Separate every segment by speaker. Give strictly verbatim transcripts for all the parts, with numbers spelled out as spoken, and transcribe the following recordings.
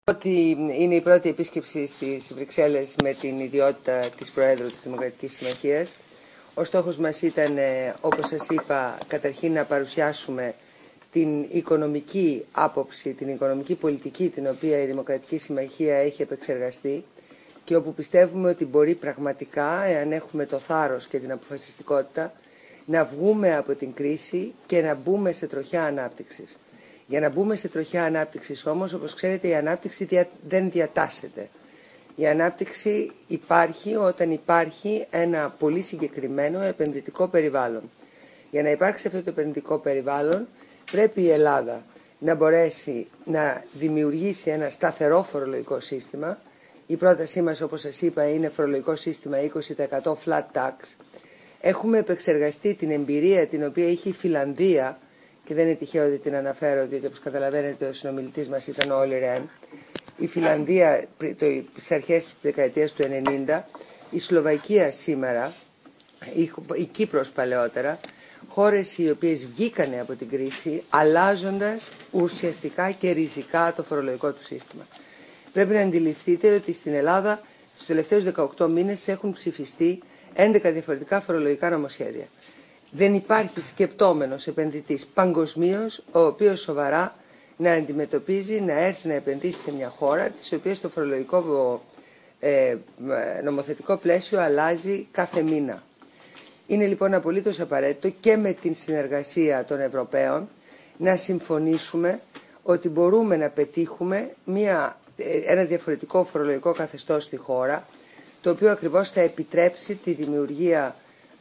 Speaker 1: Ότι είναι η πρώτη επίσκεψη στις Βρυξέλλες με την ιδιότητα της Προέδρου της Δημοκρατικής Συμμαχίας. Ο στόχος μας ήταν, όπως σας είπα, καταρχήν να παρουσιάσουμε την οικονομική άποψη, την οικονομική πολιτική την οποία η Δημοκρατική Συμμαχία έχει επεξεργαστεί και όπου πιστεύουμε ότι μπορεί πραγματικά, εάν έχουμε το θάρρος και την αποφασιστικότητα, να βγούμε από την κρίση και να μπούμε σε τροχιά ανάπτυξης. Για να μπούμε σε τροχιά ανάπτυξης όμως, όπως ξέρετε, η ανάπτυξη δια... δεν διατάσσεται. Η ανάπτυξη υπάρχει όταν υπάρχει ένα πολύ συγκεκριμένο επενδυτικό περιβάλλον. Για να υπάρξει αυτό το επενδυτικό περιβάλλον, πρέπει η Ελλάδα να μπορέσει να δημιουργήσει ένα σταθερό φορολογικό σύστημα. Η πρότασή μας, όπως σας είπα, είναι φορολογικό σύστημα είκοσι τοις εκατό flat tax. Έχουμε επεξεργαστεί την εμπειρία την οποία είχε η Φιλανδία, και δεν είναι τυχαίο ότι την αναφέρω, διότι όπως καταλαβαίνετε ο συνομιλητής μας ήταν ο Όλι Ρεν. Η Φιλανδία στις αρχές της δεκαετίας του ενενήντα, η Σλοβακία σήμερα, η, η Κύπρος παλαιότερα, χώρες οι οποίες βγήκανε από την κρίση αλλάζοντας ουσιαστικά και ριζικά το φορολογικό του σύστημα. Πρέπει να αντιληφθείτε ότι στην Ελλάδα στους τελευταίους δεκαοκτώ μήνες έχουν ψηφιστεί έντεκα διαφορετικά φορολογικά νομοσχέδια. Δεν υπάρχει σκεπτόμενος επενδυτής παγκοσμίως ο οποίος σοβαρά να αντιμετωπίζει, να έρθει να επενδύσει σε μια χώρα της οποίας το φορολογικό ε, νομοθετικό πλαίσιο αλλάζει κάθε μήνα. Είναι λοιπόν απολύτως απαραίτητο και με την συνεργασία των Ευρωπαίων να συμφωνήσουμε ότι μπορούμε να πετύχουμε μια, ένα διαφορετικό φορολογικό καθεστώς στη χώρα, το οποίο ακριβώς θα επιτρέψει τη δημιουργία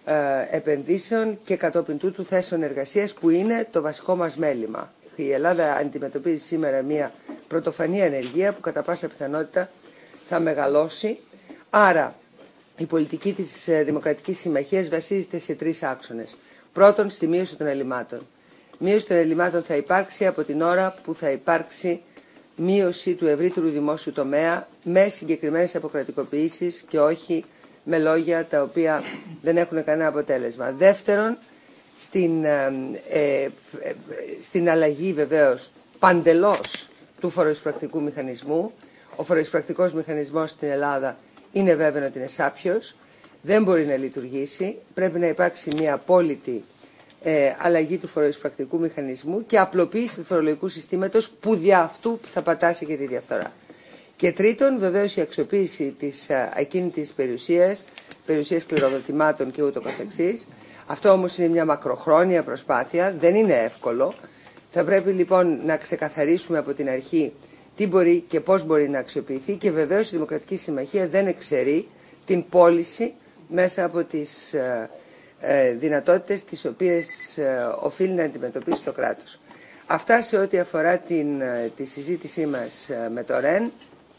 Speaker 1: επενδύσεων και κατόπιν τούτου θέσεων εργασίας, που είναι το βασικό μας μέλημα. Η Ελλάδα αντιμετωπίζει σήμερα μια πρωτοφανή ανεργία που κατά πάσα πιθανότητα θα μεγαλώσει. Άρα η πολιτική της Δημοκρατικής Συμμαχίας βασίζεται σε τρεις άξονες. Πρώτον, στη μείωση των ελλημάτων. Μείωση των ελλημάτων θα υπάρξει από την ώρα που θα υπάρξει μείωση του ευρύτερου δημόσιου τομέα με συγκεκριμένες αποκρατικοποιήσεις και όχι με λόγια τα οποία δεν έχουν κανένα αποτέλεσμα. Δεύτερον, στην, ε, ε, στην αλλαγή βεβαίως παντελώς του φοροεισπρακτικού μηχανισμού. Ο φοροεισπρακτικός μηχανισμός στην Ελλάδα είναι βέβαιο ότι είναι σάπιος, δεν μπορεί να λειτουργήσει, πρέπει να υπάρξει μια απόλυτη ε, αλλαγή του φοροεισπρακτικού μηχανισμού και απλοποίηση του φορολογικού συστήματος που δια αυτού θα πατάσει και τη διαφθορά. Και τρίτον, βεβαίως, η αξιοποίηση της ακίνητης περιουσίας, περιουσίας κληροδοτημάτων και ούτω καθεξής. Αυτό όμως είναι μια μακροχρόνια προσπάθεια, δεν είναι εύκολο. Θα πρέπει λοιπόν να ξεκαθαρίσουμε από την αρχή τι μπορεί και πώς μπορεί να αξιοποιηθεί, και βεβαίως η Δημοκρατική Συμμαχία δεν εξαιρεί την πώληση μέσα από τις ε, ε, δυνατότητες τις οποίες ε, οφείλει να αντιμετωπίσει το κράτος. Αυτά σε ό,τι αφορά την, ε, τη συζήτησή μας ε, με το ΡΕΝ.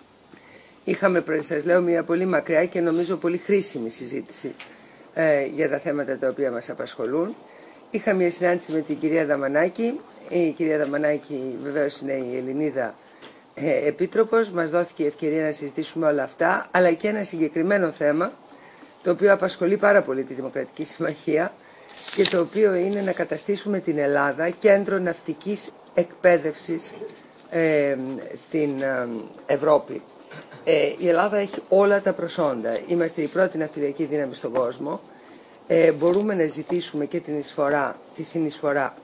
Speaker 1: Είχαμε, σας λέω, μια πολύ μακριά και νομίζω πολύ χρήσιμη συζήτηση ε, για τα θέματα τα οποία μας απασχολούν. Είχα μια συνάντηση με την κυρία Δαμανάκη. Η κυρία Δαμανάκη βεβαίως είναι η Ελληνίδα ε, Επίτροπος. Μας δόθηκε η ευκαιρία να συζητήσουμε όλα αυτά, αλλά και ένα συγκεκριμένο θέμα, το οποίο απασχολεί πάρα πολύ τη Δημοκρατική Συμμαχία και το οποίο είναι να καταστήσουμε την Ελλάδα κέντρο ναυτικής εκπαίδευσης ε, στην ε, Ευρώπη. Ε, η Ελλάδα έχει όλα τα προσόντα. Είμαστε η πρώτη ναυτιλιακή δύναμη στον κόσμο. Ε, μπορούμε να ζητήσουμε και την εισφορά, τη συνεισφορά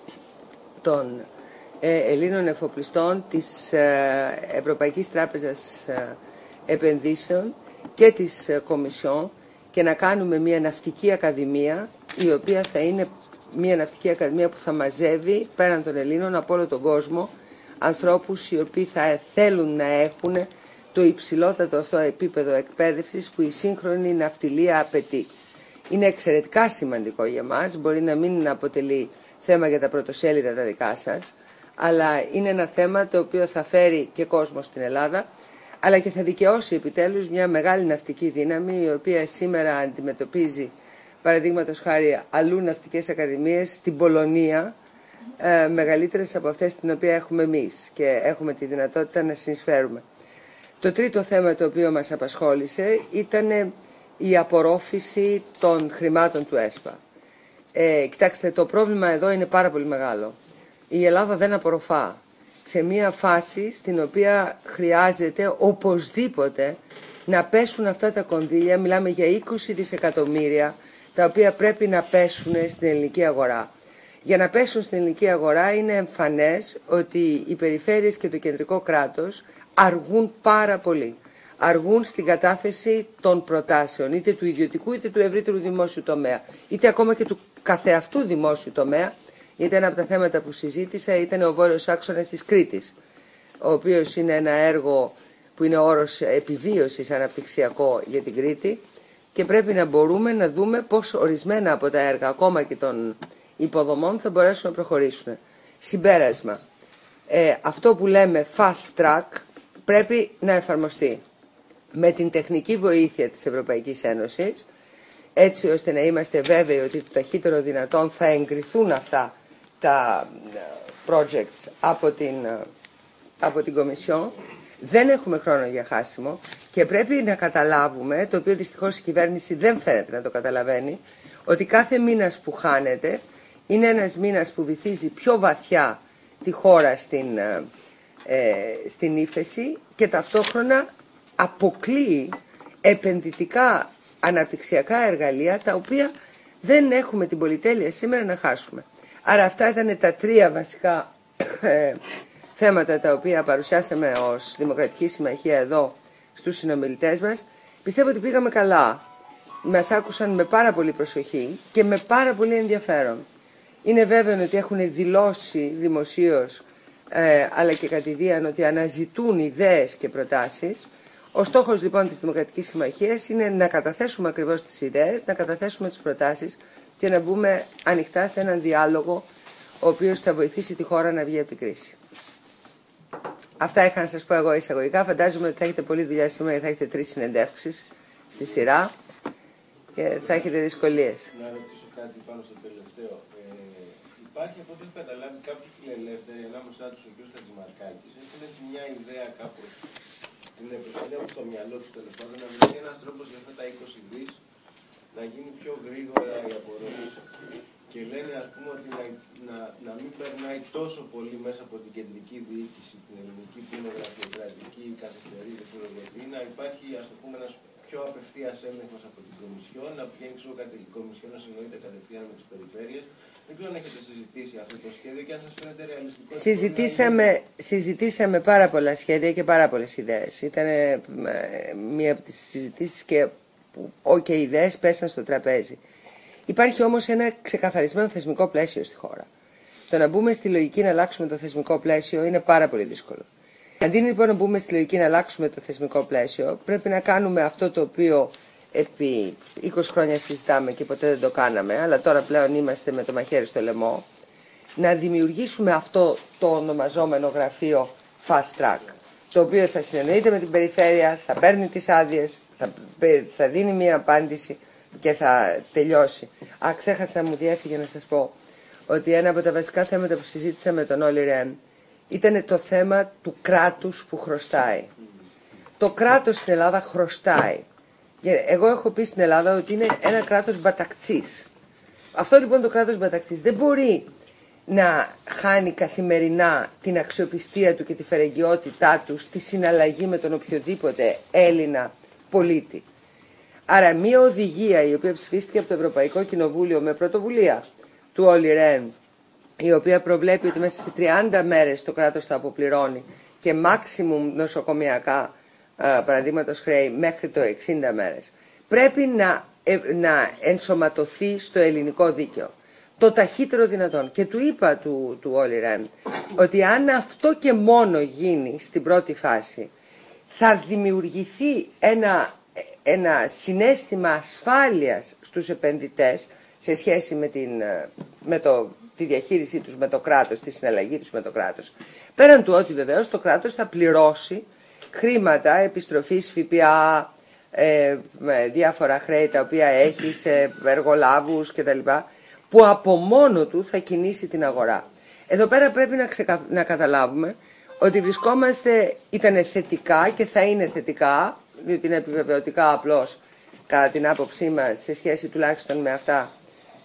Speaker 1: των ε, Ελλήνων εφοπλιστών, της ε, Ευρωπαϊκής Τράπεζας ε, Επενδύσεων και της ε, Κομισιόν, και να κάνουμε μια ναυτική ακαδημία, η οποία θα είναι μια ναυτική ακαδημία που θα μαζεύει πέραν των Ελλήνων από όλο τον κόσμο ανθρώπους οι οποίοι θα θέλουν να έχουν το υψηλότατο αυτό επίπεδο εκπαίδευσης που η σύγχρονη ναυτιλία απαιτεί. Είναι εξαιρετικά σημαντικό για μας, μπορεί να μην αποτελεί θέμα για τα πρωτοσέλιδα τα δικά σας, αλλά είναι ένα θέμα το οποίο θα φέρει και κόσμο στην Ελλάδα, αλλά και θα δικαιώσει επιτέλους μια μεγάλη ναυτική δύναμη, η οποία σήμερα αντιμετωπίζει, παραδείγματος χάρη, αλλού ναυτικές ακαδημίες στην Πολωνία, ε, μεγαλύτερες από αυτές την οποία έχουμε εμείς, και έχουμε τη δυνατότητα να συνεισφέρουμε. Το τρίτο θέμα το οποίο μας απασχόλησε ήταν η απορρόφηση των χρημάτων του ΕΣΠΑ. Ε, κοιτάξτε, το πρόβλημα εδώ είναι πάρα πολύ μεγάλο. Η Ελλάδα δεν απορροφά. σε μια φάση στην οποία χρειάζεται οπωσδήποτε να πέσουν αυτά τα κονδύλια. Μιλάμε για είκοσι δισεκατομμύρια τα οποία πρέπει να πέσουν στην ελληνική αγορά. Για να πέσουν στην ελληνική αγορά είναι εμφανές ότι οι περιφέρειες και το κεντρικό κράτος αργούν πάρα πολύ. Αργούν στην κατάθεση των προτάσεων, είτε του ιδιωτικού είτε του ευρύτερου δημόσιου τομέα, είτε ακόμα και του καθεαυτού δημόσιου τομέα, γιατί ένα από τα θέματα που συζήτησα ήταν ο βόρειος άξονας της Κρήτης, ο οποίος είναι ένα έργο που είναι όρος επιβίωσης αναπτυξιακό για την Κρήτη και πρέπει να μπορούμε να δούμε πώς ορισμένα από τα έργα, ακόμα και των υποδομών, θα μπορέσουν να προχωρήσουν. Συμπέρασμα, ε, αυτό που λέμε fast track πρέπει να εφαρμοστεί με την τεχνική βοήθεια της Ευρωπαϊκής Ένωσης, έτσι ώστε να είμαστε βέβαιοι ότι το ταχύτερο δυνατόν θα εγκριθούν αυτά τα projects από την, από την Κομισιόν. Δεν έχουμε χρόνο για χάσιμο και πρέπει να καταλάβουμε, το οποίο δυστυχώς η κυβέρνηση δεν φαίνεται να το καταλαβαίνει, ότι κάθε μήνας που χάνεται είναι ένας μήνας που βυθίζει πιο βαθιά τη χώρα στην, ε, στην ύφεση και ταυτόχρονα αποκλείει επενδυτικά αναπτυξιακά εργαλεία τα οποία δεν έχουμε την πολυτέλεια σήμερα να χάσουμε. Άρα αυτά ήταν τα τρία βασικά ε, θέματα τα οποία παρουσιάσαμε ως Δημοκρατική Συμμαχία εδώ στους συνομιλητές μας. Πιστεύω ότι πήγαμε καλά. Μας άκουσαν με πάρα πολύ προσοχή και με πάρα πολύ ενδιαφέρον. Είναι βέβαιο ότι έχουν δηλώσει δημοσίως ε, αλλά και κατηδίαν ότι αναζητούν ιδέες και προτάσεις. Ο στόχος λοιπόν της Δημοκρατικής Συμμαχίας είναι να καταθέσουμε ακριβώς τις ιδέες, να καταθέσουμε τις προτάσεις και να μπούμε ανοιχτά σε έναν διάλογο ο οποίος θα βοηθήσει τη χώρα να βγει από την κρίση. Αυτά είχα να σας πω εγώ εισαγωγικά. Φαντάζομαι ότι θα έχετε πολλή δουλειά σήμερα γιατί θα έχετε τρεις συνεντεύξεις στη σειρά και θα έχετε δυσκολίες.
Speaker 2: Να ρωτήσω κάτι πάνω στο τελευταίο. Ε, υπάρχει από ό,τι έχω καταλάβει κάποιοι φιλελεύθεροι, ανάμεσά τους ο κ. Χατζημαρκάκης, έχουν έτσι μια ιδέα κάπου, την επιστολή στο μυαλό τους τέλος πάντων, να βρεθεί ένας τρόπος για αυτά τα είκοσι δις να γίνει πιο γρήγορα η απορρόφηση. Και λένε ας πούμε ότι να, να, να μην περνάει τόσο πολύ μέσα από την κεντρική διοίκηση, την ελληνική που είναι γραφειοκρατική, καθυστερή, δεν ξέρω γιατί, να υπάρχει ας το πούμε ένας πιο απευθείας έλεγχος από την Κομισιόν, να πηγαίνει ξέρω κάτι η Κομισιόν να συνοείται κατευθείαν με τις περιφέρειες. Δεν ξέρω αν έχετε συζητήσει αυτό το σχέδιο και αν σας φαίνεται ρεαλιστικό.
Speaker 1: Συζητήσαμε, είναι... συζητήσαμε πάρα πολλά σχέδια και πάρα πολλές ιδέες. Ήταν ε, μία από τις συζητήσεις και που και οι ιδέες πέσαν στο τραπέζι. Υπάρχει όμως ένα ξεκαθαρισμένο θεσμικό πλαίσιο στη χώρα. Το να μπούμε στη λογική να αλλάξουμε το θεσμικό πλαίσιο είναι πάρα πολύ δύσκολο. Αντί λοιπόν να μπούμε στη λογική να αλλάξουμε το θεσμικό πλαίσιο, πρέπει να κάνουμε αυτό το οποίο επί είκοσι χρόνια συζητάμε και ποτέ δεν το κάναμε, αλλά τώρα πλέον είμαστε με το μαχαίρι στο λαιμό, να δημιουργήσουμε αυτό το ονομαζόμενο γραφείο fast track, το οποίο θα συνεννοείται με την περιφέρεια, θα παίρνει τις άδειες, θα, θα δίνει μία απάντηση και θα τελειώσει. Α, ξέχασα, μου διέφυγε να σας πω ότι ένα από τα βασικά θέματα που συζήτησα με τον Όλι Ρεν ήταν το θέμα του κράτους που χρωστάει. Το κράτος στην Ελλάδα χρωστάει. Εγώ έχω πει στην Ελλάδα ότι είναι ένα κράτος μπατακτσής. Αυτό λοιπόν το κράτος μπατακτσής δεν μπορεί να χάνει καθημερινά την αξιοπιστία του και τη φερεγγιότητά του στη συναλλαγή με τον οποιοδήποτε Έλληνα πολίτη. Άρα μια οδηγία η οποία ψηφίστηκε από το Ευρωπαϊκό Κοινοβούλιο με πρωτοβουλία του Όλι Ρεν, η οποία προβλέπει ότι μέσα σε τριάντα μέρες το κράτος θα αποπληρώνει και maximum νοσοκομιακά παραδείγματος χρέη μέχρι το εξήντα μέρες, πρέπει να, ε, να ενσωματωθεί στο ελληνικό δίκαιο το ταχύτερο δυνατόν. Και του είπα του, του Όλι Ρεν ότι αν αυτό και μόνο γίνει στην πρώτη φάση, θα δημιουργηθεί ένα, ένα συναίσθημα ασφάλειας στους επενδυτές σε σχέση με, την, με το, τη διαχείρισή τους με το κράτος, τη συναλλαγή τους με το κράτος. Πέραν του ότι βεβαίως το κράτος θα πληρώσει χρήματα επιστροφής ΦΠΑ, ε, διάφορα χρέη τα οποία έχει σε εργολάβους κτλ. Που από μόνο του θα κινήσει την αγορά. Εδώ πέρα πρέπει να, ξεκα... να καταλάβουμε ότι βρισκόμαστε, ήταν θετικά και θα είναι θετικά, διότι είναι επιβεβαιωτικά απλώς κατά την άποψή μας σε σχέση τουλάχιστον με αυτά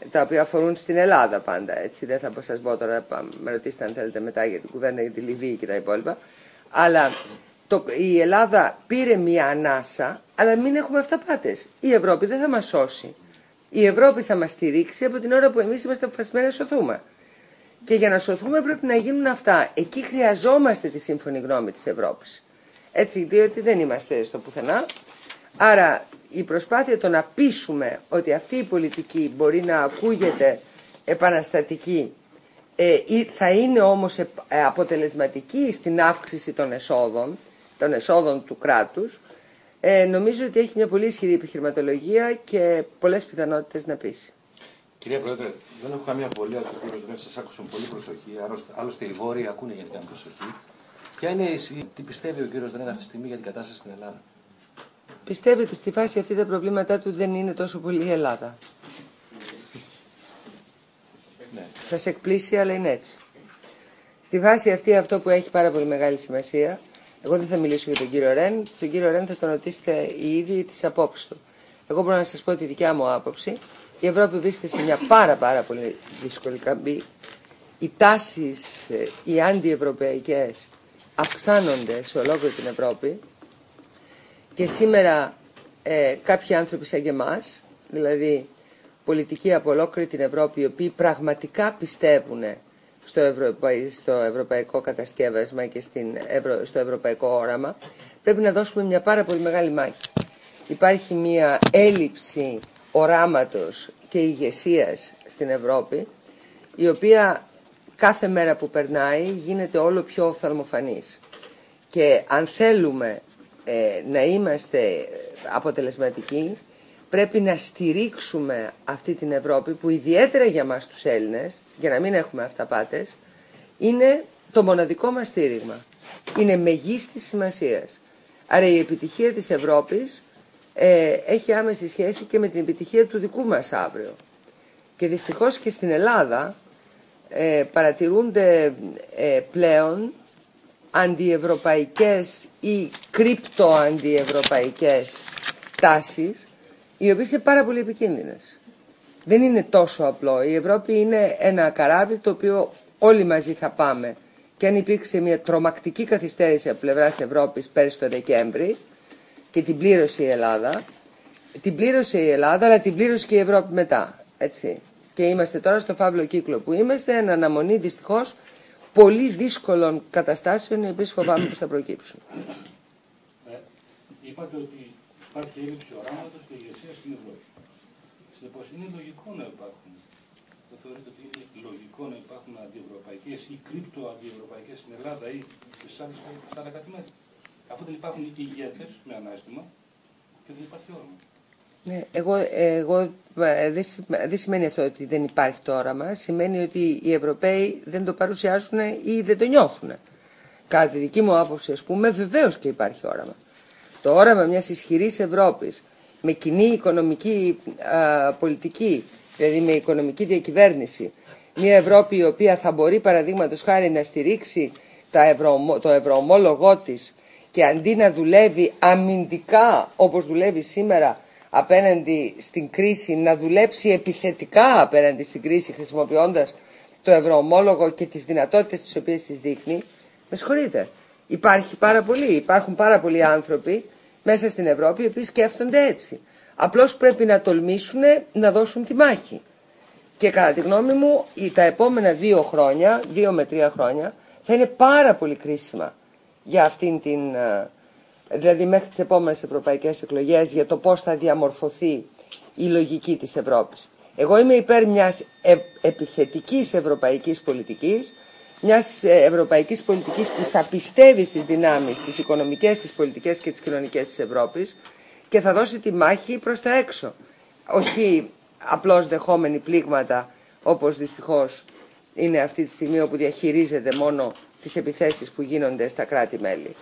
Speaker 1: τα οποία αφορούν στην Ελλάδα πάντα, έτσι, δεν θα σας πω τώρα, με ρωτήσετε αν θέλετε μετά για την κουβέντα για τη Λιβύη και τα υπόλοιπα, αλλά το, η Ελλάδα πήρε μια ανάσα, αλλά μην έχουμε αυταπάτες. Η Ευρώπη δεν θα μας σώσει. Η Ευρώπη θα μας στηρίξει από την ώρα που εμείς είμαστε αποφασισμένοι να σωθούμε. Και για να σωθούμε πρέπει να γίνουν αυτά. Εκεί χρειαζόμαστε τη σύμφωνη γνώμη της Ευρώπης. Έτσι, διότι δεν είμαστε στο πουθενά. Άρα η προσπάθεια το να πείσουμε ότι αυτή η πολιτική μπορεί να ακούγεται επαναστατική ε, θα είναι όμως ε, αποτελεσματική στην αύξηση των εσόδων, των εσόδων του κράτους, ε, νομίζω ότι έχει μια πολύ ισχυρή επιχειρηματολογία και πολλές πιθανότητες να πείσει.
Speaker 3: Κυρία Πρόεδρε, δεν έχω καμία αμφιβολία ότι ο κύριος Ρεν σας άκουσε με πολύ προσοχή, άλλωστε οι Βόρειοι ακούνε γενικά με προσοχή. Ποια είναι η, τι πιστεύει ο κύριος Ρεν αυτή τη στιγμή για την κατάσταση στην Ελλάδα?
Speaker 1: Πιστεύει ότι στη φάση αυτή τα προβλήματά του δεν είναι τόσο πολύ η Ελλάδα. Ναι. Σας εκπλήσει, αλλά είναι έτσι. Στη φάση αυτή αυτό που έχει πάρα πολύ μεγάλη σημασία, εγώ δεν θα μιλήσω για τον κύριο Ρεν, τον κύριο Ρεν θα τον ρωτήσετε οι ίδιοι τις απόψεις του. Εγώ μπορώ να σας πω τη δικιά μου άποψη. Η Ευρώπη βρίσκεται σε μια πάρα πάρα πολύ δύσκολη καμπή. Οι τάσεις, οι αντιευρωπαϊκές, αυξάνονται σε ολόκληρη την Ευρώπη και σήμερα ε, κάποιοι άνθρωποι σαν και εμάς, δηλαδή πολιτικοί από ολόκληρη την Ευρώπη, οι οποίοι πραγματικά πιστεύουν στο, ευρωπαϊ, στο ευρωπαϊκό κατασκεύασμα και στην ευρω, στο ευρωπαϊκό όραμα, πρέπει να δώσουμε μια πάρα πολύ μεγάλη μάχη. Υπάρχει μια έλλειψη οράματος και ηγεσίας στην Ευρώπη, η οποία κάθε μέρα που περνάει γίνεται όλο πιο οφθαλμοφανής. Και αν θέλουμε ε, να είμαστε αποτελεσματικοί, πρέπει να στηρίξουμε αυτή την Ευρώπη που ιδιαίτερα για μας τους Έλληνες, για να μην έχουμε αυταπάτες, είναι το μοναδικό μας στήριγμα. Είναι μεγίστης σημασίας. Άρα η επιτυχία της Ευρώπης ε, έχει άμεση σχέση και με την επιτυχία του δικού μας αύριο. Και δυστυχώς και στην Ελλάδα ε, παρατηρούνται ε, πλέον αντιευρωπαϊκές ή κρυπτοαντιευρωπαϊκές τάσεις, οι οποίες είναι πάρα πολύ επικίνδυνες. Δεν είναι τόσο απλό. Η Ευρώπη είναι ένα καράβι το οποίο όλοι μαζί θα πάμε. Και αν υπήρξε μια τρομακτική καθυστέρηση από πλευράς Ευρώπης πέρσι το Δεκέμβρη και την πλήρωσε η Ελλάδα, την πλήρωσε η Ελλάδα, αλλά την πλήρωσε και η Ευρώπη μετά. Έτσι. Και είμαστε τώρα στο φαύλο κύκλο που είμαστε, εν αναμονή δυστυχώς πολύ δύσκολων καταστάσεων, οι οποίες φοβάμαι πως θα προκύψουν.
Speaker 4: Ε, είπατε ότι υπάρχει έλλειψη οράματος και ηγεσία στην Ευρώπη. Συνεπώς είναι λογικό να υπάρχουν. Δεν θεωρείτε ότι είναι λογικό να υπάρχουν αντιευρωπαϊκές ή κρυπτοαντιευρωπαϊκές στην Ελλάδα ή στις άλλες, στα άλλα κράτη-μέλη? Αφού δεν υπάρχουν ηγέτες με ανάστημα και δεν υπάρχει όραμα.
Speaker 1: Ναι, εγώ, εγώ δεν δε σημαίνει αυτό ότι δεν υπάρχει το όραμα. Σημαίνει ότι οι Ευρωπαίοι δεν το παρουσιάζουν ή δεν το νιώθουν. Κατά τη δική μου άποψη, ας πούμε, βεβαίως και υπάρχει όραμα. Το όραμα μιας ισχυρής Ευρώπης με κοινή οικονομική α, πολιτική, δηλαδή με οικονομική διακυβέρνηση, μια Ευρώπη η οποία θα μπορεί παραδείγματος χάρη να στηρίξει τα ευρω, το ευρωομόλογό της και αντί να δουλεύει αμυντικά όπως δουλεύει σήμερα απέναντι στην κρίση, να δουλέψει επιθετικά απέναντι στην κρίση χρησιμοποιώντας το ευρωομόλογο και τις δυνατότητες τις οποίες τις δείχνει. Με συγχωρείτε, υπάρχει πάρα πολύ, υπάρχουν πάρα πολλοί άνθρωποι μέσα στην Ευρώπη οι οποίοι σκέφτονται έτσι. Απλώς πρέπει να τολμήσουν να δώσουν τη μάχη. Και κατά τη γνώμη μου τα επόμενα δύο χρόνια, δύο με τρία χρόνια θα είναι πάρα πολύ κρίσιμα για αυτήν την... δηλαδή μέχρι τις επόμενες ευρωπαϊκές εκλογές, για το πώς θα διαμορφωθεί η λογική της Ευρώπης. Εγώ είμαι υπέρ μιας ε, επιθετικής ευρωπαϊκής πολιτικής, μιας ευρωπαϊκής πολιτικής που θα πιστεύει στις δυνάμεις, τις οικονομικές, τις πολιτικές και τις κοινωνικές της Ευρώπης και θα δώσει τη μάχη προς τα έξω. Όχι απλώς δεχόμενοι πλήγματα, όπως δυστυχώς είναι αυτή τη στιγμή, όπου διαχειρίζεται μόνο τις επιθέσεις που γίνονται στα κράτη-μέλη.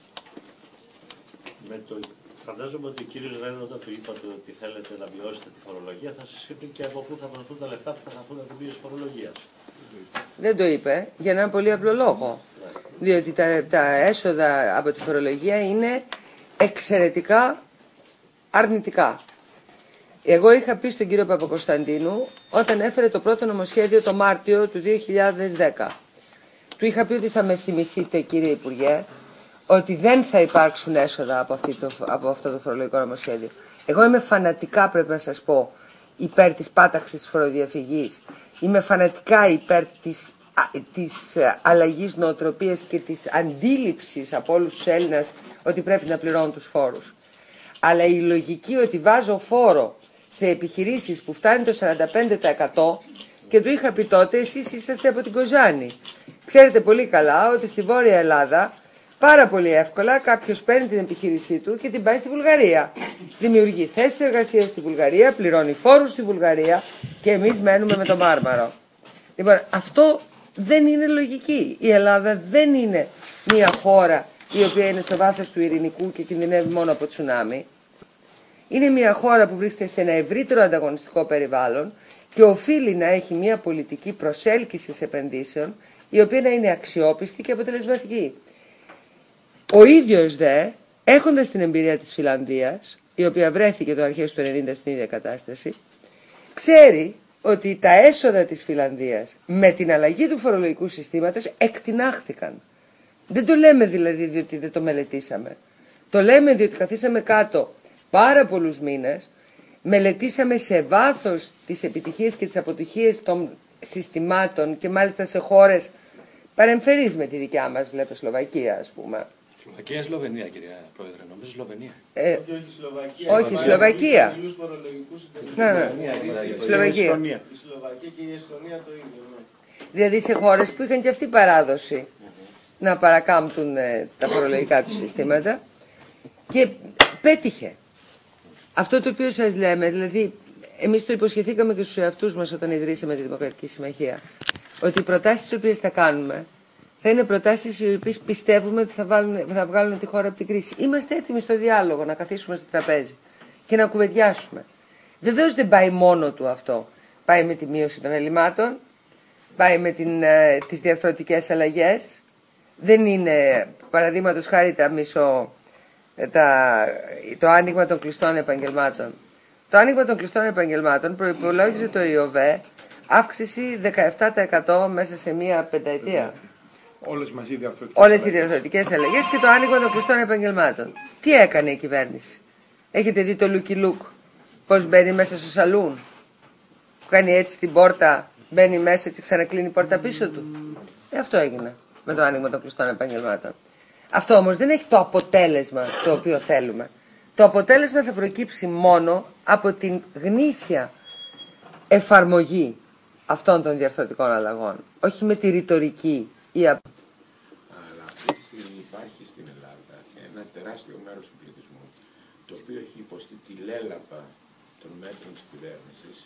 Speaker 5: Με το... Φαντάζομαι ότι ο κύριος Ρεν, όταν του είπατε ότι θέλετε να μειώσετε τη φορολογία, θα σας είπε και από πού θα βρεθούν τα λεφτά που θα χαθούν από τη μείωση φορολογίας.
Speaker 1: Δεν το είπε για έναν πολύ απλό λόγο. Ναι. Διότι τα, τα έσοδα από τη φορολογία είναι εξαιρετικά αρνητικά. Εγώ είχα πει στον κύριο Παπακοσταντίνου όταν έφερε το πρώτο νομοσχέδιο το Μάρτιο του δύο χιλιάδες δέκα. Του είχα πει ότι θα με θυμηθείτε, κύριε Υπουργέ, ότι δεν θα υπάρξουν έσοδα από, αυτή το, από αυτό το φορολογικό νομοσχέδιο. Εγώ είμαι φανατικά, πρέπει να σας πω, υπέρ της πάταξης της φοροδιαφυγής. Είμαι φανατικά υπέρ της, της αλλαγής νοοτροπίας και της αντίληψης από όλους τους Έλληνες ότι πρέπει να πληρώνουν τους φόρους. Αλλά η λογική ότι βάζω φόρο σε επιχειρήσεις που φτάνει το σαράντα πέντε τοις εκατό, και του είχα πει τότε, εσείς είσαστε από την Κοζάνη. Ξέρετε πολύ καλά ότι στη Βόρεια Ελλάδα πάρα πολύ εύκολα κάποιος παίρνει την επιχείρησή του και την πάει στη Βουλγαρία. Δημιουργεί θέσεις εργασίας στη Βουλγαρία, πληρώνει φόρους στη Βουλγαρία και εμείς μένουμε με το Μάρμαρο. Λοιπόν, αυτό δεν είναι λογική. Η Ελλάδα δεν είναι μια χώρα η οποία είναι στο βάθος του ειρηνικού και κινδυνεύει μόνο από τσουνάμι. Είναι μια χώρα που βρίσκεται σε ένα ευρύτερο ανταγωνιστικό περιβάλλον και οφείλει να έχει μια πολιτική προσέλκυσης επενδύσεων η οποία να είναι αξιόπιστη και αποτελεσματική. Ο ίδιος δε, έχοντας την εμπειρία της Φιλανδίας, η οποία βρέθηκε το αρχές του ενενήντα στην ίδια κατάσταση, ξέρει ότι τα έσοδα της Φιλανδίας με την αλλαγή του φορολογικού συστήματος εκτινάχθηκαν. Δεν το λέμε δηλαδή διότι δεν το μελετήσαμε. Το λέμε διότι καθίσαμε κάτω πάρα πολλούς μήνες, μελετήσαμε σε βάθος τις επιτυχίες και τις αποτυχίες των συστημάτων και μάλιστα σε χώρες παρεμφερείς με τη δικιά μας, βλέπω Σλοβακία ας πούμε.
Speaker 3: Σλοβακία ή Σλοβενία, κυρία Πρόεδρε, νομίζω Σλοβενία.
Speaker 1: Ε,
Speaker 2: όχι, όχι Σλοβακία.
Speaker 1: Όχι, Σλοβακία.
Speaker 2: Ναι,
Speaker 1: ναι. Σλοβακία.
Speaker 2: Η Σλοβακία και η Εστονία το ίδιο. Ναι.
Speaker 1: Δηλαδή σε χώρες που είχαν και αυτή παράδοση να παρακάμπτουν ε, τα φορολογικά του συστήματα και πέτυχε. Αυτό το οποίο σας λέμε, δηλαδή εμείς το υποσχεθήκαμε και στους εαυτούς μας όταν ιδρύσαμε τη Δημοκρατική Συμμαχία, ότι οι προτάσεις τις οποίες θα κάνουμε θα είναι προτάσεις οι οποίες πιστεύουμε ότι θα, βάλουν, θα βγάλουν τη χώρα από την κρίση. Είμαστε έτοιμοι στο διάλογο να καθίσουμε στο τραπέζι και να κουβεντιάσουμε. Βεβαίως δεν πάει μόνο του αυτό. Πάει με τη μείωση των ελλημάτων, πάει με την, ε, τις διαρθρωτικές αλλαγές. Δεν είναι, παραδείγματος χάρη, τα μισο, τα, το άνοιγμα των κλειστών επαγγελμάτων. Το άνοιγμα των κλειστών επαγγελμάτων προϋπολόγιζε το ΙΟΒΕ αύξηση δεκαεπτά τοις εκατό μέσα σε μία πενταετία.
Speaker 6: Όλες μαζί οι διαρθρωτικές
Speaker 1: Όλες οι διαρθρωτικές αλλαγές και το άνοιγμα των κλειστών επαγγελμάτων. Τι έκανε η κυβέρνηση? Έχετε δει το Λούκι Λουκ, πώς μπαίνει μέσα στο σαλούν, που κάνει έτσι την πόρτα, μπαίνει μέσα και ξανακλίνει η πόρτα πίσω του. Ε, αυτό έγινε με το άνοιγμα των κλειστών επαγγελμάτων. Αυτό όμως δεν έχει το αποτέλεσμα το οποίο θέλουμε. Το αποτέλεσμα θα προκύψει μόνο από την γνήσια εφαρμογή αυτών των διαρθρωτικών αλλαγών, όχι με τη ρητορική ή απ...
Speaker 7: Αλλά αυτή τη στιγμή υπάρχει στην Ελλάδα ένα τεράστιο μέρος του πληθυσμού το οποίο έχει υποστεί τη λέλαπα των μέτρων της κυβέρνησης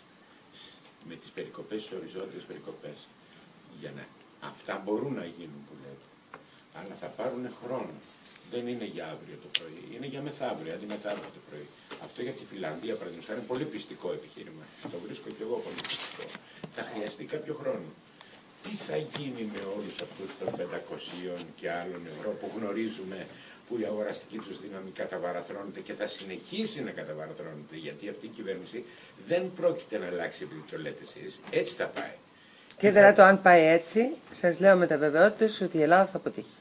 Speaker 7: με τις περικοπές, τις οριζόντιες περικοπές. Για να αυτά μπορούν να γίνουν που λέτε, αλλά θα πάρουν χρόνο. Δεν είναι για αύριο το πρωί, είναι για μεθαύριο, αντί μεθαύριο το πρωί. Αυτό για τη Φιλανδία, παραδείγματος, είναι πολύ πιστικό επιχείρημα. Το βρίσκω και εγώ πολύ πιστικό. Θα χρειαστεί κάποιο χρόνο. Τι θα γίνει με όλους αυτούς των πεντακοσίων και άλλων ευρώ που γνωρίζουμε που η αγοραστική τους δύναμη καταβαραθρώνεται και θα συνεχίσει να καταβαραθρώνεται, γιατί αυτή η κυβέρνηση δεν πρόκειται να αλλάξει επειδή το λέτε εσείς. Έτσι θα πάει.
Speaker 1: Και δεράτω, αν πάει έτσι, σας λέω με τα βεβαιότητες ότι η Ελλάδα θα αποτύχει.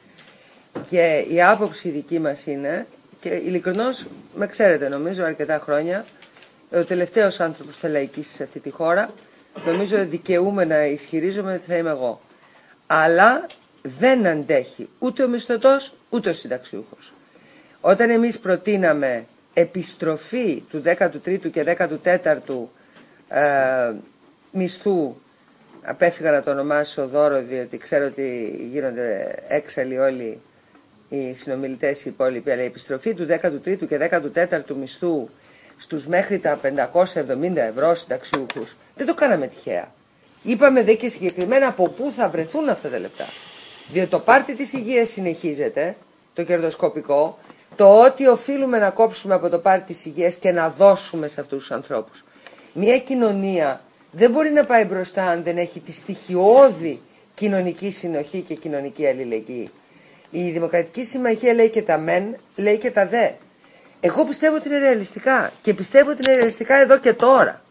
Speaker 1: Και η άποψη δική μας είναι, και ειλικρινώς με ξέρετε νομίζω αρκετά χρόνια, ο τελευταίος άνθρωπος που θα λαϊκίσει σε αυτή τη χώρα, νομίζω δικαιούμαι να ισχυρίζομαι ότι θα είμαι εγώ. Αλλά δεν αντέχει ούτε ο μισθωτός ούτε ο συνταξιούχος. Όταν εμείς προτείναμε επιστροφή του δέκατου τρίτου και δέκατου τέταρτου ε, μισθού, απέφυγα να το ονομάσω δώρο διότι ξέρω ότι γίνονται έξαλλοι όλοι οι συνομιλητές οι υπόλοιποι, αλλά η επιστροφή του δέκατου τρίτου και δέκατου τέταρτου μισθού στους μέχρι τα πεντακόσια εβδομήντα ευρώ συνταξιούχους, δεν το κάναμε τυχαία. Είπαμε δε και συγκεκριμένα από πού θα βρεθούν αυτά τα λεπτά. Διότι το πάρτι της υγείας συνεχίζεται, το κερδοσκοπικό, το ότι οφείλουμε να κόψουμε από το πάρτι της υγείας και να δώσουμε σε αυτούς τους ανθρώπους. Μια κοινωνία δεν μπορεί να πάει μπροστά αν δεν έχει τη στοιχειώδη κοινωνική συνοχή και κοινωνική αλληλεγγύη. Η Δημοκρατική Συμμαχία λέει και τα μεν, λέει και τα δε. Εγώ πιστεύω ότι είναι ρεαλιστικά και πιστεύω ότι είναι ρεαλιστικά εδώ και τώρα.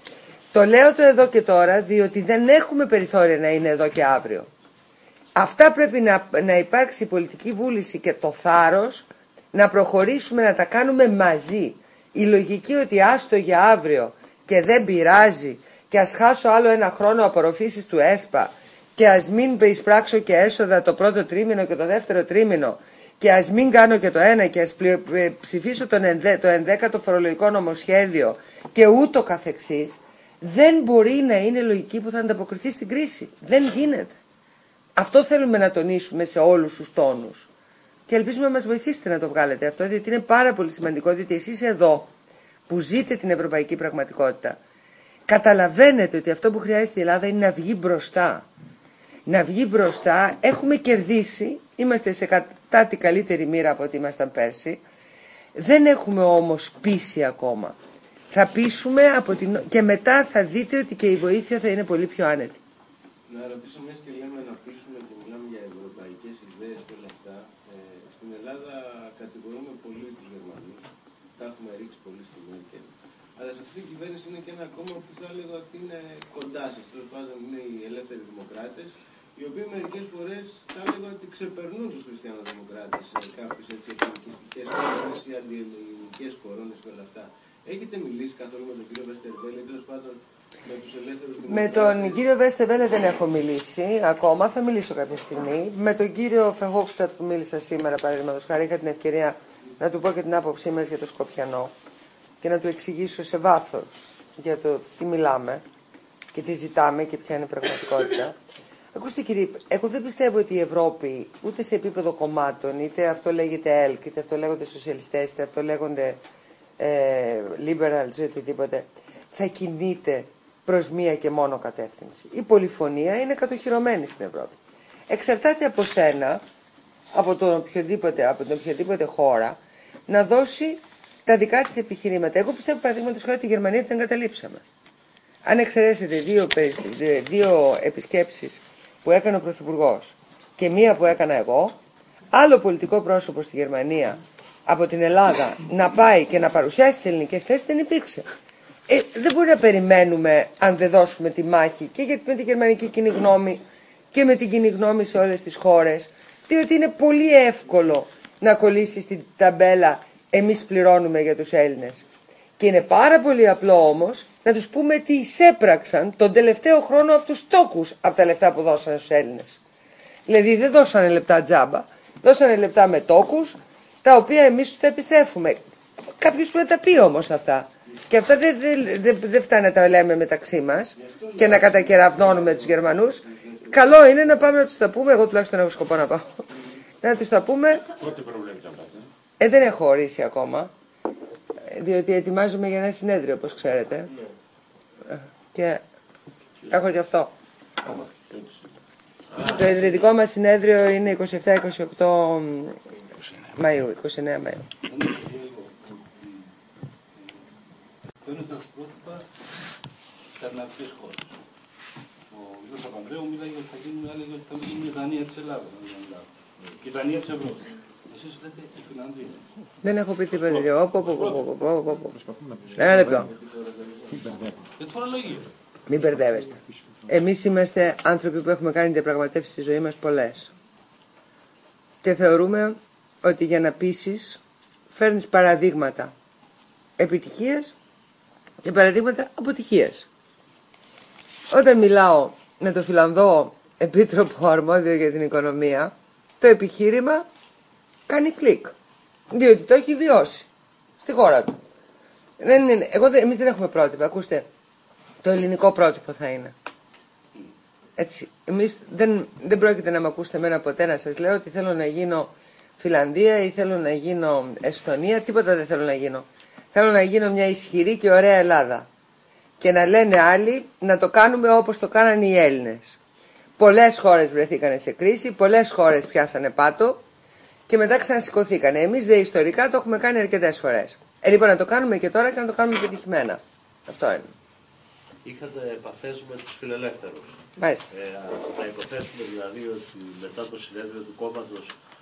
Speaker 1: Το λέω το εδώ και τώρα διότι δεν έχουμε περιθώρια να είναι εδώ και αύριο. Αυτά πρέπει να, να υπάρξει η πολιτική βούληση και το θάρρος να προχωρήσουμε να τα κάνουμε μαζί. Η λογική ότι άστο για αύριο και δεν πειράζει και ας χάσω άλλο ένα χρόνο απορροφήσεις του ΕΣΠΑ και ας μην εισπράξω και έσοδα το πρώτο τρίμηνο και το δεύτερο τρίμηνο και ας μην κάνω και το ένα και ας ψηφίσω τον ενδέ, το ενδέκατο φορολογικό νομοσχέδιο και ούτω καθεξής, δεν μπορεί να είναι λογική που θα ανταποκριθεί στην κρίση. Δεν γίνεται. Αυτό θέλουμε να τονίσουμε σε όλους τους τόνους. Και ελπίζουμε να μας βοηθήσετε να το βγάλετε αυτό, διότι είναι πάρα πολύ σημαντικό, διότι εσείς εδώ που ζείτε την ευρωπαϊκή πραγματικότητα, καταλαβαίνετε ότι αυτό που χρειάζεται η Ελλάδα είναι να βγει μπροστά. Να βγει μπροστά, έχουμε κερδίσει, είμαστε σε κατά τη καλύτερη μοίρα από ό,τι ήμασταν πέρσι, δεν έχουμε όμως πείσει ακόμα. Θα πείσουμε από την... και μετά θα δείτε ότι και η βοήθεια θα είναι πολύ πιο άνετη.
Speaker 2: Να ρωτήσω, μιας και λέμε να πείσουμε και μιλάμε για ευρωπαϊκές ιδέες και όλα αυτά. Ε, στην Ελλάδα κατηγορούμε πολύ τους Γερμανούς. Τα έχουμε ρίξει πολύ στη Μέρκελ. Αλλά σε αυτή την κυβέρνηση είναι και ένα κόμμα που θα έλεγα ότι είναι κοντά σας. Τέλος πάντων είναι οι ελεύθεροι δημοκράτες, οι οποίοι μερικές φορές θα έλεγα ότι ξεπερνούν τους χριστιανοδημοκράτες σε κάποιες εθνικιστικές κορώνες ή αντιελληνικές κορώνες και όλα αυτά. Έχετε μιλήσει καθόλου με τον κύριο Βέστερβέλε, τέλος πάντων με τους ελεύθερους δημοκράτες?
Speaker 1: Με τον κύριο Βέστερβέλε δεν έχω μιλήσει ακόμα, θα μιλήσω κάποια στιγμή. Με τον κύριο Φεχόφστατ που μίλησα σήμερα, παραδείγματος χάρη, είχα την ευκαιρία να του πω και την άποψή μας για το Σκοπιανό και να του εξηγήσω σε βάθος για το τι μιλάμε και τι ζητάμε και ποια είναι η πραγματικότητα. Ακούστε κύριε, εγώ δεν πιστεύω ότι η Ευρώπη ούτε σε επίπεδο κομμάτων, είτε αυτό λέγεται ΕΛΚ, είτε αυτό λέγονται σοσιαλιστές, είτε αυτό λέγονται ε, liberals ή οτιδήποτε, θα κινείται προς μία και μόνο κατεύθυνση. Η πολυφωνία είναι κατοχυρωμένη στην Ευρώπη. Εξαρτάται από σένα, από, τον οποιοδήποτε, από την οποιαδήποτε χώρα, να δώσει τα δικά της επιχειρήματα. Εγώ πιστεύω παραδείγματος χάρη τη Γερμανία την εγκαταλείψαμε. Αν εξαιρέσετε δύο, δύο επισκέψεις που έκανε ο Πρωθυπουργός και μία που έκανα εγώ, άλλο πολιτικό πρόσωπο στη Γερμανία από την Ελλάδα να πάει και να παρουσιάσει τις ελληνικές θέσεις δεν υπήρξε. Ε, δεν μπορεί να περιμένουμε αν δεν δώσουμε τη μάχη και για, με τη γερμανική κοινή γνώμη και με την κοινή γνώμη σε όλες τις χώρες, διότι είναι πολύ εύκολο να κολλήσει στην ταμπέλα εμείς πληρώνουμε για τους Έλληνες. Και είναι πάρα πολύ απλό όμως να τους πούμε τι εισέπραξαν τον τελευταίο χρόνο από τους τόκους από τα λεφτά που δώσανε στους Έλληνες. Δηλαδή δεν δώσανε λεπτά τζάμπα, δώσανε λεπτά με τόκους, τα οποία εμείς τους τα επιστρέφουμε. Κάποιος πρέπει να τα πει όμως αυτά. Και αυτά δεν δε, δε, δε φτάνει να τα λέμε μεταξύ μας και να κατακεραυνώνουμε τους Γερμανούς. Καλό είναι να πάμε να τους τα πούμε, εγώ τουλάχιστον έχω σκοπό να πάω. Να τους τα πούμε.
Speaker 5: Πότε προβλέπετε να πάτε?
Speaker 1: Ε, δεν έχω ορίσει ακόμα, διότι ετοιμάζομαι για ένα συνέδριο, όπως ξέρετε. Ναι. Και έχω και αυτό. Το ιδρυτικό μας συνέδριο είναι είκοσι επτά είκοσι οκτώ Μαΐου, είκοσι εννέα Μαΐου.
Speaker 4: Παίρνουν τα πρότυπα σκανδιναβικές χώρες. Ο κ. Παπανδρέου μίλαγε ότι θα γίνουν, έλεγε ότι θα γίνουν η Δανία της Ελλάδας. Και η Δανία της Ευρώπης. Εσείς λέτε η Φιλανδία.
Speaker 1: Δεν έχω πει τίποτα. Όπο, όπο, όπο. Ένα λεπτό.
Speaker 4: Για τη φορολογία.
Speaker 1: Μην μπερδεύεστε. Εμείς είμαστε άνθρωποι που έχουμε κάνει διαπραγματεύσεις στη ζωή μας πολλές. Και θεωρούμε ότι για να πείσεις φέρνεις παραδείγματα επιτυχίας και παραδείγματα αποτυχίας. Όταν μιλάω με τον Φιλανδό επίτροπο αρμόδιο για την οικονομία, το επιχείρημα κάνει κλικ. Διότι το έχει βιώσει στη χώρα του. Δεν είναι, εγώ, εμείς δεν έχουμε πρότυπα. Ακούστε, το ελληνικό πρότυπο θα είναι. Έτσι, εμείς δεν, δεν πρόκειται να με ακούσετε εμένα ποτέ να σας λέω ότι θέλω να γίνω Φιλανδία ή θέλω να γίνω Εστονία. Τίποτα δεν θέλω να γίνω. Θέλω να γίνω μια ισχυρή και ωραία Ελλάδα. Και να λένε άλλοι να το κάνουμε όπως το κάνανε οι Έλληνες. Πολλές χώρες βρεθήκανε σε κρίση, πολλές χώρες πιάσανε πάτο και μετά ξανασηκωθήκανε. Εμείς δε ιστορικά το έχουμε κάνει αρκετές φορές. Ε, λοιπόν, να το κάνουμε και τώρα και να το κάνουμε πετυχημένα. Αυτό είναι.
Speaker 5: Είχατε επαφές με τους φιλελεύθερους.
Speaker 1: Μάλιστα.
Speaker 5: Ε, να υποθέσουμε δηλαδή ότι μετά το συνέδριο του κόμματος θα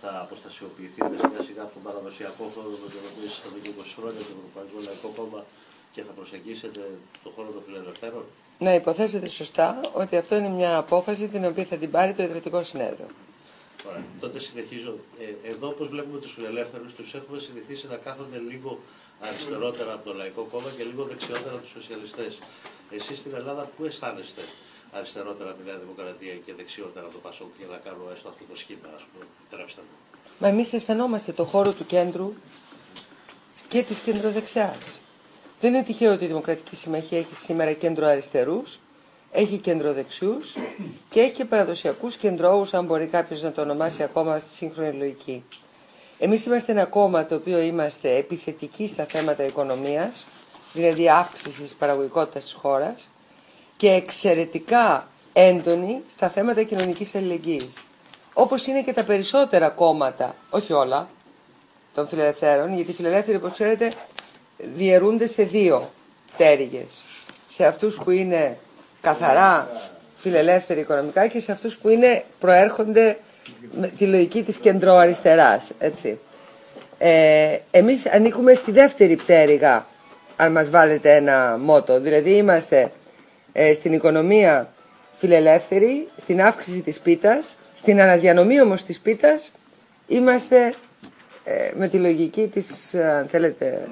Speaker 5: θα αποστασιοποιηθείτε σιγά σιγά από τον παραδοσιακό χώρο με τον οποίο είστε εδώ και είκοσι χρόνια, το Ευρωπαϊκό Λαϊκό Κόμμα, και θα προσεγγίσετε τον χώρο των φιλελευθέρων?
Speaker 1: Να υποθέσετε σωστά ότι αυτό είναι μια απόφαση την οποία θα την πάρει το Ιδρυτικό Συνέδριο.
Speaker 5: Ωραία. Τότε συνεχίζω. Ε, εδώ, όπως βλέπουμε τους φιλελεύθερους, τους έχουμε συνηθίσει να κάθονται λίγο αριστερότερα από το Λαϊκό Κόμμα και λίγο δεξιότερα από τους σοσιαλιστές. Εσείς στην Ελλάδα πού αισθάνεστε αριστερότερα από τη Νέα Δημοκρατία και δεξιότερα από το ΠΑΣΟΚ, για να κάνω έστω αυτό το σχήμα, ας πούμε, επιτρέψτε μου?
Speaker 1: Μα εμείς αισθανόμαστε το χώρο του κέντρου και της κεντροδεξιάς. Δεν είναι τυχαίο ότι η Δημοκρατική Συμμαχία έχει σήμερα κέντρο αριστερούς, έχει κεντροδεξιούς και έχει και παραδοσιακούς κεντρώους, αν μπορεί κάποιος να το ονομάσει ακόμα στη σύγχρονη λογική. Εμείς είμαστε ένα κόμμα το οποίο είμαστε επιθετικοί στα θέματα οικονομίας, δηλαδή αύξησης παραγωγικότητας της χώρας, και εξαιρετικά έντονοι στα θέματα κοινωνικής αλληλεγγύης. Όπως είναι και τα περισσότερα κόμματα, όχι όλα, των φιλελευθέρων, γιατί οι φιλελεύθεροι, όπως ξέρετε, διαιρούνται σε δύο πτέρυγες. Σε αυτούς που είναι καθαρά φιλελεύθεροι οικονομικά και σε αυτούς που είναι, προέρχονται με τη λογική της κεντροαριστεράς. Έτσι. Ε, εμείς ανήκουμε στη δεύτερη πτέρυγα, αν μας βάλετε ένα μότο. Δηλαδή είμαστε ε, στην οικονομία φιλελεύθεροι, στην αύξηση της πίτας, στην αναδιανομή όμως της πίτας είμαστε ε, με τη λογική της, αν θέλετε...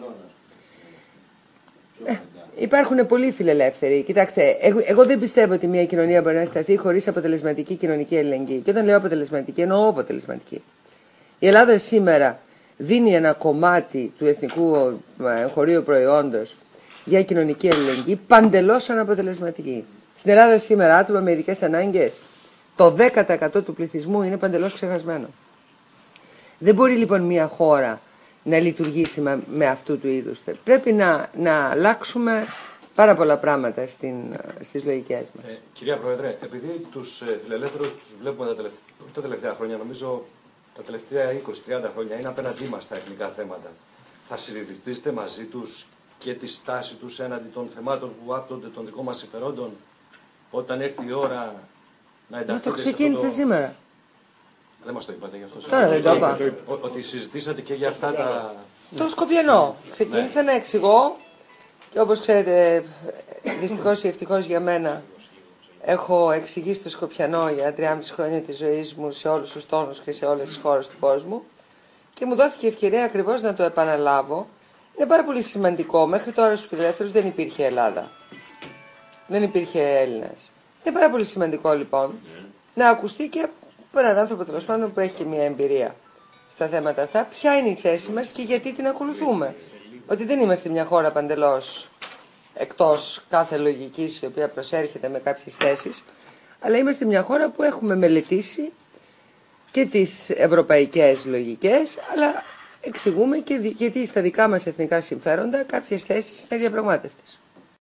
Speaker 1: Ε, υπάρχουν πολλοί φιλελεύθεροι. Κοιτάξτε, εγώ, εγώ δεν πιστεύω ότι μια κοινωνία μπορεί να σταθεί χωρίς αποτελεσματική κοινωνική αλληλεγγύη. Και όταν λέω αποτελεσματική, εννοώ αποτελεσματική. Η Ελλάδα σήμερα δίνει ένα κομμάτι του εθνικού εγχωρίου προϊόντος για κοινωνική αλληλεγγύη παντελώς αναποτελεσματική. Στην Ελλάδα σήμερα άτομα με ειδικές ανάγκες, το δέκα τοις εκατό του πληθυσμού είναι παντελώς ξεχασμένο. Δεν μπορεί λοιπόν μια χώρα να λειτουργήσει με, με αυτού του είδους. Πρέπει να, να αλλάξουμε πάρα πολλά πράγματα στην, στις λογικές μας.
Speaker 3: Ε, κυρία Πρόεδρε, επειδή τους ε, φιλελεύθερους τους βλέπουμε τα τελευταία, τα τελευταία χρόνια, νομίζω τα τελευταία είκοσι με τριάντα χρόνια, είναι απέναντί μας στα εθνικά θέματα. Θα συνειδητήσετε μαζί τους και τη στάση τους έναντι των θεμάτων που άπτονται των δικών μας συμφερόντων, όταν έρθει η ώρα να ενταχθείτε?
Speaker 1: Μα το ξεκίνησε
Speaker 3: το...
Speaker 1: σήμερα.
Speaker 3: Δεν μας το είπατε γι' αυτό?
Speaker 1: Τώρα δεν το είπα.
Speaker 3: Ότι συζητήσατε και για αυτά τα...
Speaker 1: Το Σκοπιανό. Ξεκίνησα να εξηγώ και όπως ξέρετε, δυστυχώς ή ευτυχώς για μένα, έχω εξηγήσει το Σκοπιανό για τριάμισι χρόνια της ζωής μου σε όλους τους τόνους και σε όλες τις χώρες του κόσμου και μου δόθηκε ευκαιρία ακριβώς να το επαναλάβω. Είναι πάρα πολύ σημαντικό. Μέχρι τώρα στους φιλελεύθερους δεν υπήρχε Ελλάδα. Δεν υπήρχε Έλληνας. Είναι πάρα πολύ σημαντικό λοιπόν να ακουστεί και από έναν άνθρωπο τέλος πάντων που έχει και μια εμπειρία στα θέματα αυτά, ποια είναι η θέση μας και γιατί την ακολουθούμε. Ότι δεν είμαστε μια χώρα παντελώς εκτός κάθε λογικής η οποία προσέρχεται με κάποιες θέσεις, αλλά είμαστε μια χώρα που έχουμε μελετήσει και τις ευρωπαϊκές λογικές, αλλά εξηγούμε και γιατί στα δικά μας εθνικά συμφέροντα κάποιες θέσεις είναι διαπραγμάτευτες.